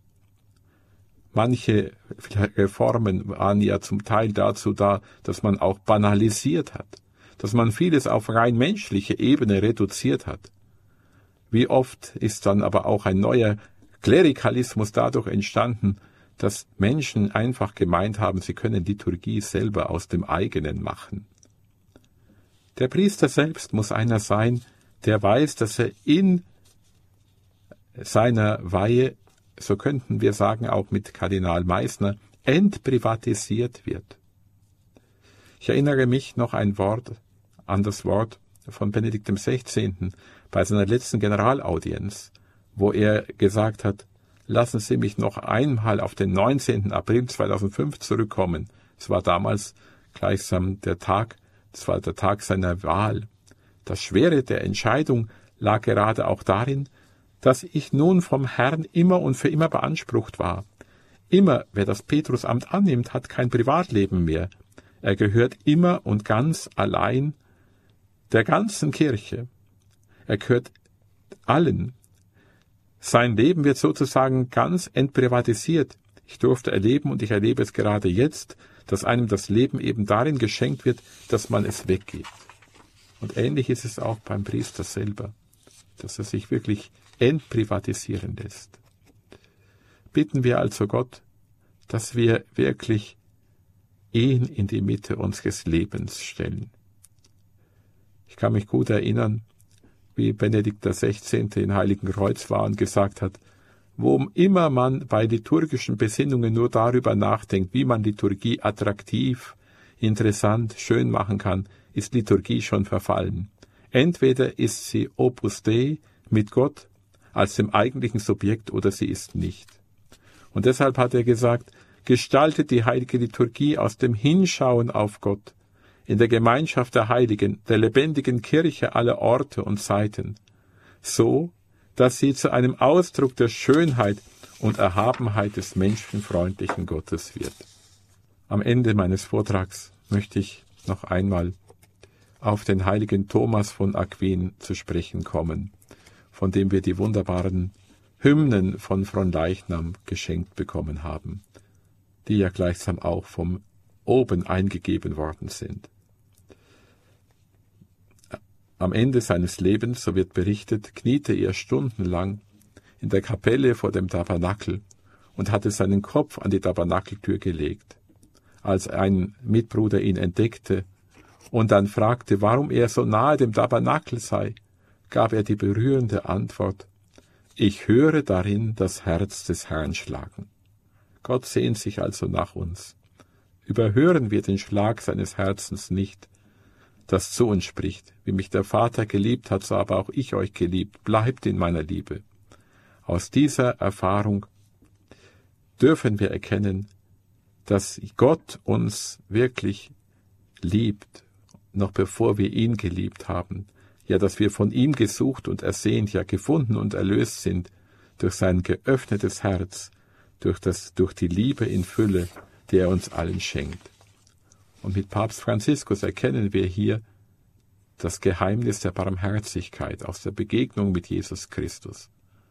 Manche Reformen waren ja zum Teil dazu da, dass man auch banalisiert hat, dass man vieles auf rein menschliche Ebene reduziert hat. Wie oft ist dann aber auch ein neuer Klerikalismus dadurch entstanden, dass Menschen einfach gemeint haben, sie können Liturgie selber aus dem eigenen machen. Der Priester selbst muss einer sein, der weiß, dass er in seiner Weihe, so könnten wir sagen auch mit Kardinal Meissner, entprivatisiert wird. Ich erinnere mich noch ein Wort an das Wort von Benedikt dem Sechzehnten bei seiner letzten Generalaudienz, wo er gesagt hat, lassen Sie mich noch einmal auf den neunzehnten April zweitausendfünf zurückkommen. Es war damals gleichsam der Tag, es war der Tag seiner Wahl. Das Schwere der Entscheidung lag gerade auch darin, dass ich nun vom Herrn immer und für immer beansprucht war. Immer, wer das Petrusamt annimmt, hat kein Privatleben mehr. Er gehört immer und ganz allein der ganzen Kirche. Er gehört allen. Sein Leben wird sozusagen ganz entprivatisiert. Ich durfte erleben und ich erlebe es gerade jetzt, dass einem das Leben eben darin geschenkt wird, dass man es weggibt. Und ähnlich ist es auch beim Priester selber, dass er sich wirklich entprivatisieren lässt. Bitten wir also Gott, dass wir wirklich ihn in die Mitte unseres Lebens stellen. Ich kann mich gut erinnern, wie Benedikt der Sechzehnte in Heiligenkreuz war und gesagt hat, wo immer man bei liturgischen Besinnungen nur darüber nachdenkt, wie man Liturgie attraktiv, interessant, schön machen kann, ist Liturgie schon verfallen. Entweder ist sie Opus Dei mit Gott als dem eigentlichen Subjekt oder sie ist nicht. Und deshalb hat er gesagt, gestaltet die heilige Liturgie aus dem Hinschauen auf Gott, in der Gemeinschaft der Heiligen, der lebendigen Kirche aller Orte und Zeiten, so, dass sie zu einem Ausdruck der Schönheit und Erhabenheit des menschenfreundlichen Gottes wird. Am Ende meines Vortrags möchte ich noch einmal auf den heiligen Thomas von Aquin zu sprechen kommen, von dem wir die wunderbaren Hymnen von Fronleichnam geschenkt bekommen haben, die ja gleichsam auch vom Oben eingegeben worden sind. Am Ende seines Lebens, so wird berichtet, kniete er stundenlang in der Kapelle vor dem Tabernakel und hatte seinen Kopf an die Tabernakeltür gelegt. Als ein Mitbruder ihn entdeckte und dann fragte, warum er so nahe dem Tabernakel sei, gab er die berührende Antwort, ich höre darin das Herz des Herrn schlagen. Gott sehnt sich also nach uns. Überhören wir den Schlag seines Herzens nicht, das zu uns spricht, wie mich der Vater geliebt hat, so habe auch ich euch geliebt, bleibt in meiner Liebe. Aus dieser Erfahrung dürfen wir erkennen, dass Gott uns wirklich liebt, noch bevor wir ihn geliebt haben, ja, dass wir von ihm gesucht und ersehnt, ja, gefunden und erlöst sind, durch sein geöffnetes Herz, durch das, durch die Liebe in Fülle, die er uns allen schenkt. Und mit Papst Franziskus erkennen wir hier das Geheimnis der Barmherzigkeit aus der Begegnung mit Jesus Christus.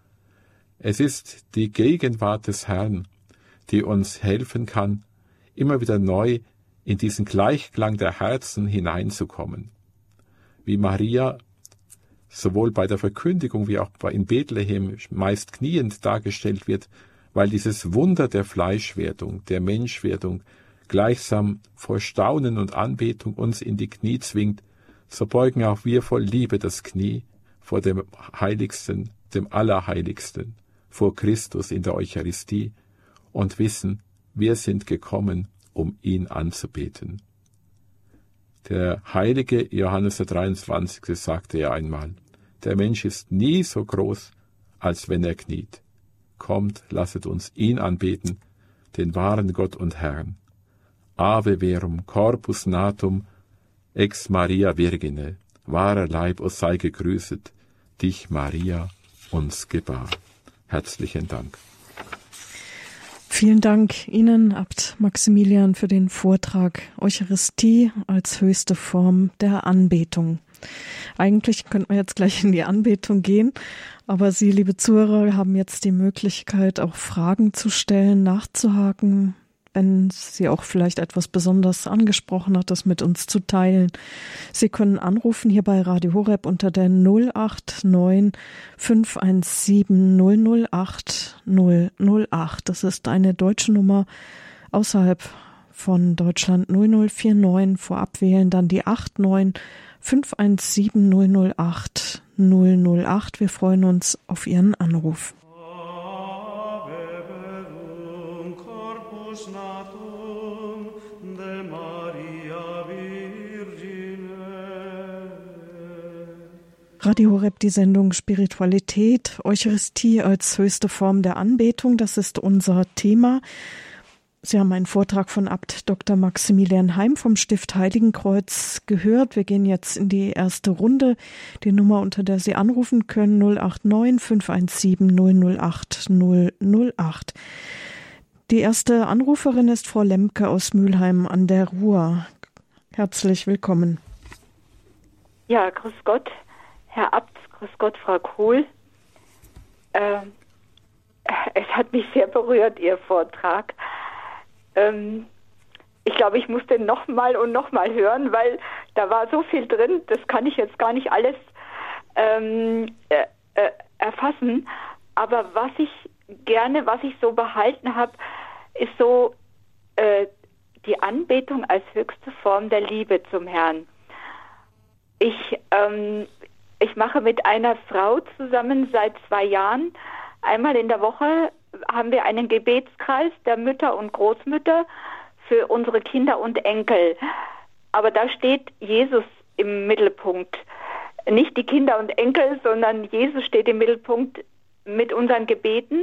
Es ist die Gegenwart des Herrn, die uns helfen kann, immer wieder neu in diesen Gleichklang der Herzen hineinzukommen. Wie Maria sowohl bei der Verkündigung wie auch in Bethlehem meist kniend dargestellt wird, weil dieses Wunder der Fleischwerdung, der Menschwerdung gleichsam vor Staunen und Anbetung uns in die Knie zwingt, so beugen auch wir voll Liebe das Knie vor dem Heiligsten, dem Allerheiligsten, vor Christus in der Eucharistie und wissen, wir sind gekommen, um ihn anzubeten. Der heilige Johannes der dreiundzwanzigste sagte ja einmal, der Mensch ist nie so groß, als wenn er kniet. Kommt, lasset uns ihn anbeten, den wahren Gott und Herrn. Ave verum corpus natum, ex Maria Virgine, wahrer Leib, o sei gegrüßet, dich Maria uns gebar. Herzlichen Dank. Vielen Dank Ihnen, Abt Maximilian, für den Vortrag Eucharistie als höchste Form der Anbetung. Eigentlich könnten wir jetzt gleich in die Anbetung gehen, aber Sie, liebe Zuhörer, haben jetzt die Möglichkeit, auch Fragen zu stellen, nachzuhaken, wenn Sie auch vielleicht etwas besonders angesprochen hat, das mit uns zu teilen. Sie können anrufen hier bei Radio Horeb unter der null acht neun fünf eins sieben null null acht null null acht. Das ist eine deutsche Nummer außerhalb von Deutschland null null vier neun. Vorab wählen dann die acht neun fünf eins sieben null null acht null null acht. Wir freuen uns auf Ihren Anruf. Natum de Maria Radio Horeb, die Sendung Spiritualität, Eucharistie als höchste Form der Anbetung, das ist unser Thema. Sie haben einen Vortrag von Abt Doktor Maximilian Heim vom Stift Heiligenkreuz gehört. Wir gehen jetzt in die erste Runde. Die Nummer, unter der Sie anrufen können, null acht neun fünf eins sieben null null acht null null acht. Die erste Anruferin ist Frau Lemke aus Mülheim an der Ruhr. Herzlich willkommen. Ja, grüß Gott, Herr Abt, grüß Gott, Frau Kuhl. Ähm, es hat mich sehr berührt, Ihr Vortrag. Ähm, ich glaube, ich muss den nochmal und nochmal hören, weil da war so viel drin, das kann ich jetzt gar nicht alles ähm, äh, äh, erfassen. Aber was ich gerne, was ich so behalten habe, ist so äh, die Anbetung als höchste Form der Liebe zum Herrn. Ich, ähm, ich mache mit einer Frau zusammen seit zwei Jahren. Einmal in der Woche haben wir einen Gebetskreis der Mütter und Großmütter für unsere Kinder und Enkel. Aber da steht Jesus im Mittelpunkt. Nicht die Kinder und Enkel, sondern Jesus steht im Mittelpunkt mit unseren Gebeten.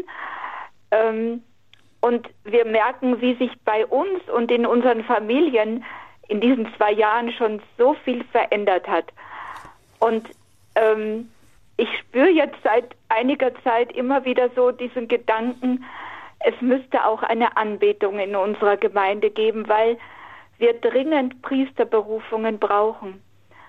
Ähm, und wir merken, wie sich bei uns und in unseren Familien in diesen zwei Jahren schon so viel verändert hat. Und ähm, ich spüre jetzt seit einiger Zeit immer wieder so diesen Gedanken, es müsste auch eine Anbetung in unserer Gemeinde geben, weil wir dringend Priesterberufungen brauchen.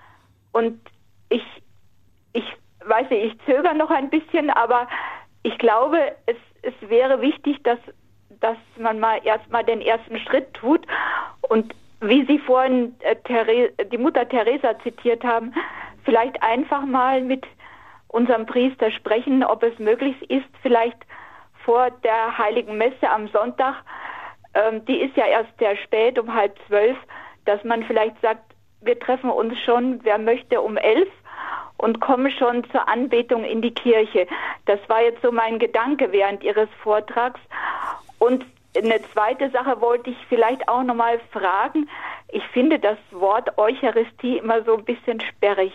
Und ich, ich weiß nicht, ich zögere noch ein bisschen, aber ich glaube, es, es wäre wichtig, dass, dass man mal erstmal den ersten Schritt tut. Und wie Sie vorhin äh, Therese, die Mutter Teresa zitiert haben, vielleicht einfach mal mit unserem Priester sprechen, ob es möglich ist, vielleicht vor der Heiligen Messe am Sonntag, ähm, die ist ja erst sehr spät, um halb zwölf, dass man vielleicht sagt, wir treffen uns schon, wer möchte, um elf und kommen schon zur Anbetung in die Kirche. Das war jetzt so mein Gedanke während Ihres Vortrags. Und eine zweite Sache wollte ich vielleicht auch nochmal fragen. Ich finde das Wort Eucharistie immer so ein bisschen sperrig.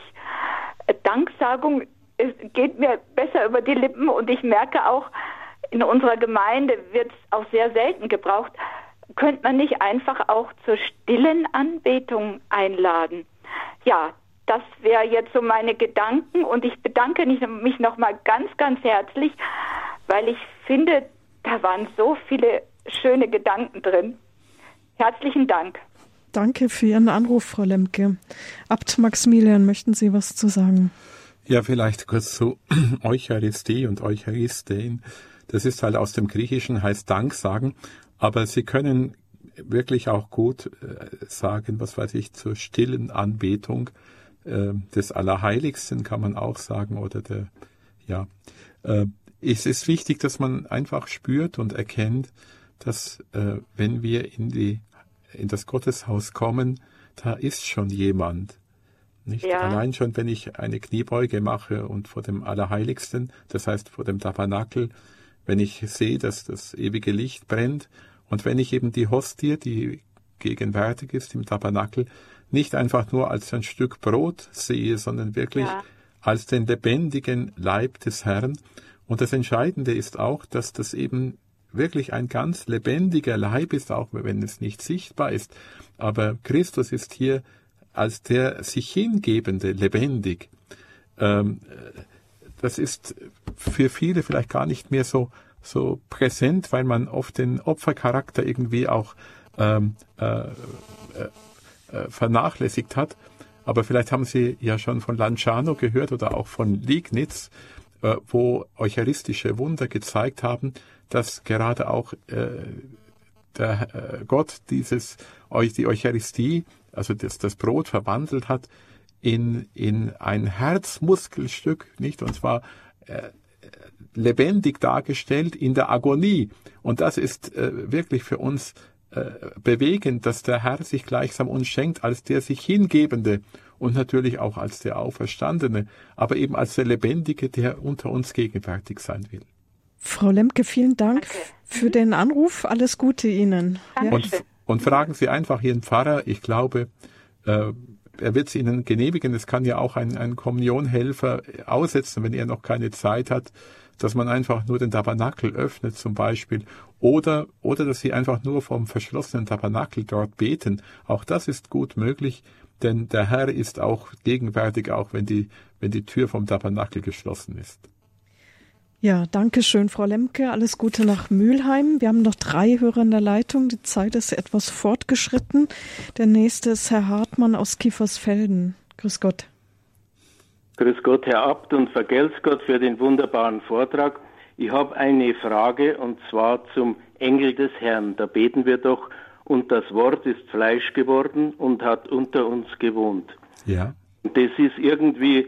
Danksagung geht mir besser über die Lippen und ich merke auch, in unserer Gemeinde wird es auch sehr selten gebraucht. Könnte man nicht einfach auch zur stillen Anbetung einladen? Ja, das wäre jetzt so meine Gedanken und ich bedanke mich nochmal ganz, ganz herzlich, weil ich finde, da waren so viele schöne Gedanken drin. Herzlichen Dank. Danke für Ihren Anruf, Frau Lemke. Abt Maximilian, möchten Sie was zu sagen? Ja, vielleicht kurz zu Eucharistie und Eucharistein. Das ist halt aus dem Griechischen, heißt Dank sagen, aber Sie können wirklich auch gut äh, sagen, was weiß ich, zur stillen Anbetung äh, des Allerheiligsten kann man auch sagen, oder der, ja, äh, es ist wichtig, dass man einfach spürt und erkennt, dass äh, wenn wir in die in das Gotteshaus kommen, da ist schon jemand. Nicht? Ja. Allein schon, wenn ich eine Kniebeuge mache und vor dem Allerheiligsten, das heißt vor dem Tabernakel, wenn ich sehe, dass das ewige Licht brennt und wenn ich eben die Hostie, die gegenwärtig ist im Tabernakel, nicht einfach nur als ein Stück Brot sehe, sondern wirklich ja. als den lebendigen Leib des Herrn. Und das Entscheidende ist auch, dass das eben wirklich ein ganz lebendiger Leib ist, auch wenn es nicht sichtbar ist. Aber Christus ist hier als der sich Hingebende lebendig. Ähm, das ist für viele vielleicht gar nicht mehr so, so präsent, weil man oft den Opfercharakter irgendwie auch ähm, äh, äh, vernachlässigt hat. Aber vielleicht haben Sie ja schon von Lanciano gehört oder auch von Liegnitz, äh, wo eucharistische Wunder gezeigt haben, dass gerade auch äh, der äh, Gott dieses die Eucharistie, also das, das Brot verwandelt hat in in ein Herzmuskelstück, nicht? Und zwar äh, lebendig dargestellt in der Agonie. Und das ist äh, wirklich für uns äh, bewegend, dass der Herr sich gleichsam uns schenkt als der sich Hingebende und natürlich auch als der Auferstandene, aber eben als der Lebendige, der unter uns gegenwärtig sein will. Frau Lemke, vielen Dank Danke. für den Anruf. Alles Gute Ihnen. Ja. Und, und fragen Sie einfach Ihren Pfarrer. Ich glaube, äh, er wird es Ihnen genehmigen. Es kann ja auch ein, ein Kommunionhelfer aussetzen, wenn er noch keine Zeit hat, dass man einfach nur den Tabernakel öffnet zum Beispiel, oder, oder dass Sie einfach nur vom verschlossenen Tabernakel dort beten. Auch das ist gut möglich, denn der Herr ist auch gegenwärtig, auch wenn die, wenn die Tür vom Tabernakel geschlossen ist. Ja, danke schön, Frau Lemke. Alles Gute nach Mülheim. Wir haben noch drei Hörer in der Leitung. Die Zeit ist etwas fortgeschritten. Der nächste ist Herr Hartmann aus Kiefersfelden. Grüß Gott. Grüß Gott, Herr Abt, und vergelt's Gott für den wunderbaren Vortrag. Ich habe eine Frage, und zwar zum Engel des Herrn. Da beten wir doch, und das Wort ist Fleisch geworden und hat unter uns gewohnt. Ja. Und das ist irgendwie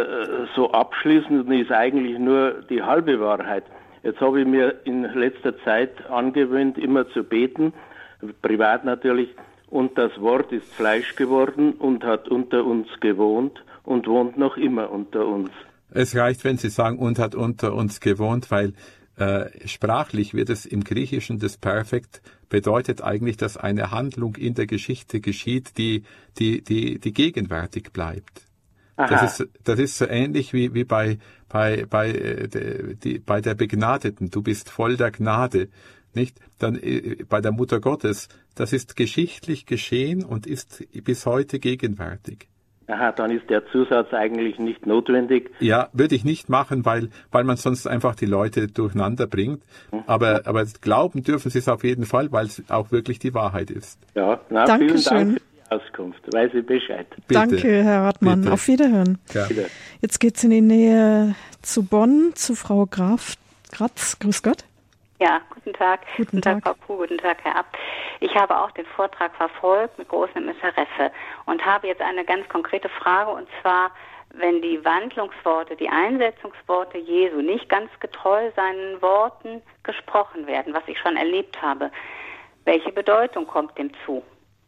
so abschließend und ist eigentlich nur die halbe Wahrheit. Jetzt habe ich mir in letzter Zeit angewöhnt, immer zu beten, privat natürlich, und das Wort ist Fleisch geworden und hat unter uns gewohnt und wohnt noch immer unter uns. Es reicht, wenn Sie sagen, und hat unter uns gewohnt, weil äh, sprachlich wird es im Griechischen das Perfekt, bedeutet eigentlich, dass eine Handlung in der Geschichte geschieht, die, die, die, die gegenwärtig bleibt. Das ist, das ist so ähnlich wie, wie bei, bei, bei, äh, die, bei der Begnadeten. Du bist voll der Gnade, nicht? Dann äh, bei der Mutter Gottes. Das ist geschichtlich geschehen und ist bis heute gegenwärtig. Aha, dann ist der Zusatz eigentlich nicht notwendig. Ja, würde ich nicht machen, weil, weil man sonst einfach die Leute durcheinander bringt. Mhm. Aber, aber glauben dürfen Sie es auf jeden Fall, weil es auch wirklich die Wahrheit ist. Ja, na, Dankeschön. Vielen Dank. Auskunft, weiß ich Bescheid. Bitte. Danke, Herr Hartmann. Bitte. Auf Wiederhören. Ja. Jetzt geht's in die Nähe zu Bonn, zu Frau Graf Gratz. Grüß Gott. Ja, guten Tag. Guten, guten Tag, Tag, Frau Kuh. Guten Tag, Herr Abt. Ich habe auch den Vortrag verfolgt mit großem Interesse und habe jetzt eine ganz konkrete Frage, und zwar, wenn die Wandlungsworte, die Einsetzungsworte Jesu nicht ganz getreu seinen Worten gesprochen werden, was ich schon erlebt habe, welche Bedeutung kommt dem zu?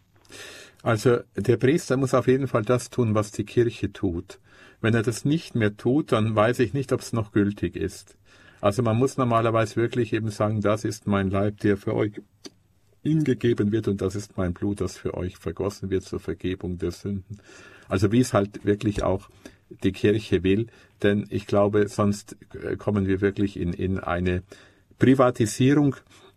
Also der Priester muss auf jeden Fall das tun, was die Kirche tut. Wenn er das nicht mehr tut, dann weiß ich nicht, ob es noch gültig ist. Also man muss normalerweise wirklich eben sagen, das ist mein Leib, der für euch hingegeben wird, und das ist mein Blut, das für euch vergossen wird zur Vergebung der Sünden. Also wie es halt wirklich auch die Kirche will, denn ich glaube, sonst kommen wir wirklich in, in eine Privatisierung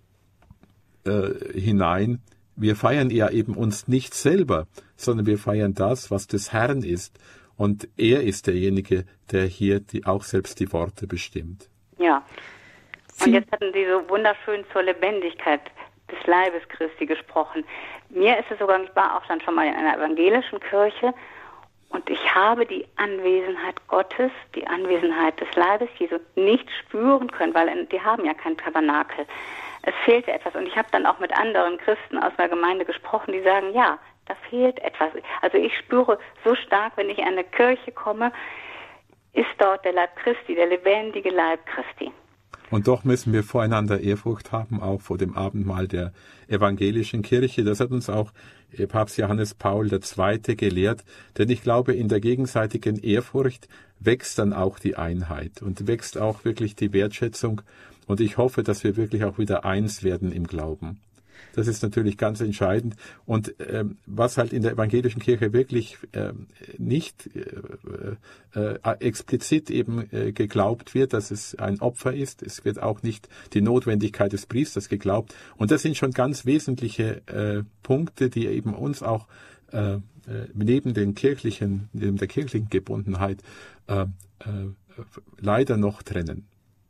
äh, hinein. Wir feiern ja eben uns nicht selber, sondern wir feiern das, was des Herrn ist. Und er ist derjenige, der hier die, auch selbst die Worte bestimmt. Ja. Und jetzt hatten Sie so wunderschön zur Lebendigkeit des Leibes Christi gesprochen. Mir ist es sogar, ich war auch dann schon mal in einer evangelischen Kirche, und ich habe die Anwesenheit Gottes, die Anwesenheit des Leibes Jesu nicht spüren können, weil die haben ja kein Tabernakel. Es fehlte etwas, und ich habe dann auch mit anderen Christen aus der Gemeinde gesprochen, die sagen, ja, da fehlt etwas. Also ich spüre so stark, wenn ich in eine Kirche komme, ist dort der Leib Christi, der lebendige Leib Christi. Und doch müssen wir voreinander Ehrfurcht haben, auch vor dem Abendmahl der evangelischen Kirche. Das hat uns auch Papst Johannes Paul der Zweite gelehrt, denn ich glaube, in der gegenseitigen Ehrfurcht wächst dann auch die Einheit und wächst auch wirklich die Wertschätzung. Und ich hoffe, dass wir wirklich auch wieder eins werden im Glauben. Das ist natürlich ganz entscheidend. Und ähm, was halt in der evangelischen Kirche wirklich ähm, nicht äh, äh, explizit eben äh, geglaubt wird, dass es ein Opfer ist. Es wird auch nicht die Notwendigkeit des Priesters geglaubt. Und das sind schon ganz wesentliche äh, Punkte, die eben uns auch äh, neben den kirchlichen, neben der kirchlichen Gebundenheit äh, äh, leider noch trennen.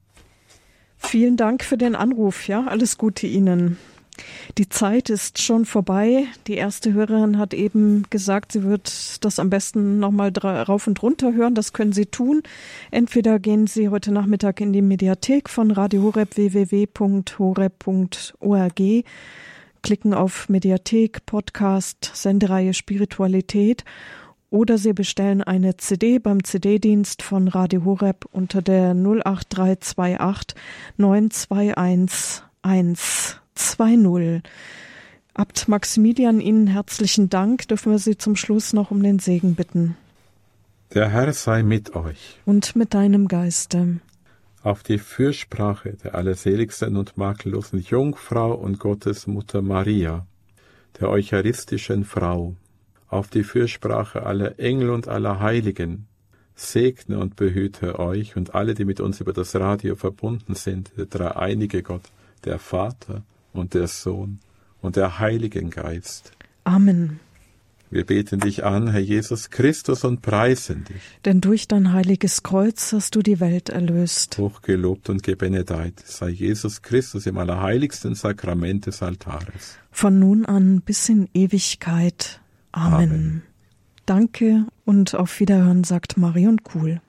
Vielen Dank für den Anruf. Ja, alles Gute Ihnen. Die Zeit ist schon vorbei. Die erste Hörerin hat eben gesagt, sie wird das am besten nochmal rauf und runter hören. Das können Sie tun. Entweder gehen Sie heute Nachmittag in die Mediathek von Radio Horeb, w w w punkt horeb punkt org, klicken auf Mediathek, Podcast, Sendereihe Spiritualität, oder Sie bestellen eine C D beim C D-Dienst von Radio Horeb unter der null acht drei zwei acht neun zwei eins eins zwei null. Abt Maximilian, Ihnen herzlichen Dank. Dürfen wir Sie zum Schluss noch um den Segen bitten. Der Herr sei mit euch. Und mit deinem Geiste. Auf die Fürsprache der allerseligsten und makellosen Jungfrau und Gottesmutter Maria, der eucharistischen Frau, auf die Fürsprache aller Engel und aller Heiligen, segne und behüte euch und alle, die mit uns über das Radio verbunden sind, der dreieinige Gott, der Vater und der Sohn und der Heilige Geist. Amen. Wir beten dich an, Herr Jesus Christus, und preisen dich. Denn durch dein heiliges Kreuz hast du die Welt erlöst. Hochgelobt und gebenedeit sei Jesus Christus im allerheiligsten Sakrament des Altares. Von nun an bis in Ewigkeit. Amen. Amen. Danke und auf Wiederhören, sagt Marion Kuhl.